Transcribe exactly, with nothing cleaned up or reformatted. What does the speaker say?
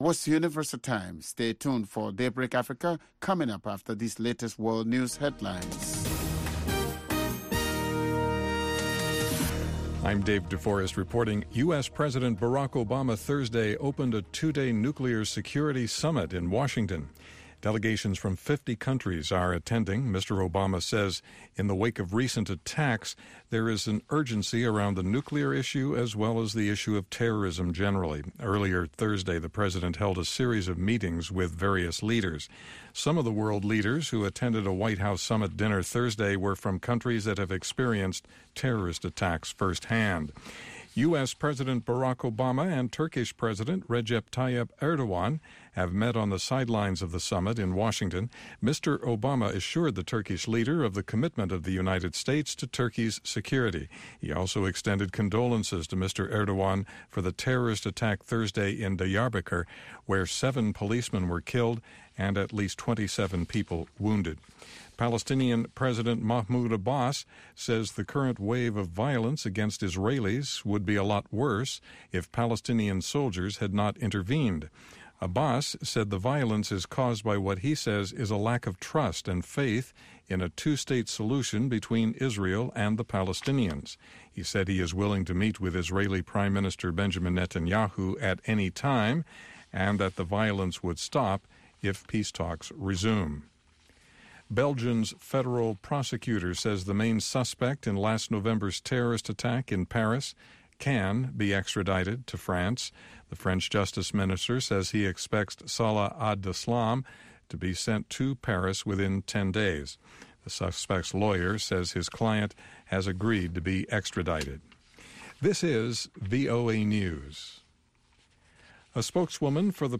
What's Universal Time? Stay tuned for Daybreak Africa coming up after these latest world news headlines. I'm Dave DeForest reporting. U S. President Barack Obama Thursday opened a two-day nuclear security summit in Washington. Delegations from fifty countries are attending. Mister Obama says in the wake of recent attacks, there is an urgency around the nuclear issue as well as the issue of terrorism generally. Earlier Thursday, the president held a series of meetings with various leaders. Some of the world leaders who attended a White House summit dinner Thursday were from countries that have experienced terrorist attacks firsthand. U S. President Barack Obama and Turkish President Recep Tayyip Erdogan have met on the sidelines of the summit in Washington. Mister Obama assured the Turkish leader of the commitment of the United States to Turkey's security. He also extended condolences to Mister Erdogan for the terrorist attack Thursday in Diyarbakir, where seven policemen were killed and at least twenty-seven people wounded. Palestinian President Mahmoud Abbas says the current wave of violence against Israelis would be a lot worse if Palestinian soldiers had not intervened. Abbas said the violence is caused by what he says is a lack of trust and faith in a two-state solution between Israel and the Palestinians. He said he is willing to meet with Israeli Prime Minister Benjamin Netanyahu at any time and that the violence would stop if peace talks resume. Belgium's federal prosecutor says the main suspect in last November's terrorist attack in Paris can be extradited to France. The French justice minister says he expects Salah Abdeslam to be sent to Paris within ten days. The suspect's lawyer says his client has agreed to be extradited. This is V O A News. A spokeswoman for the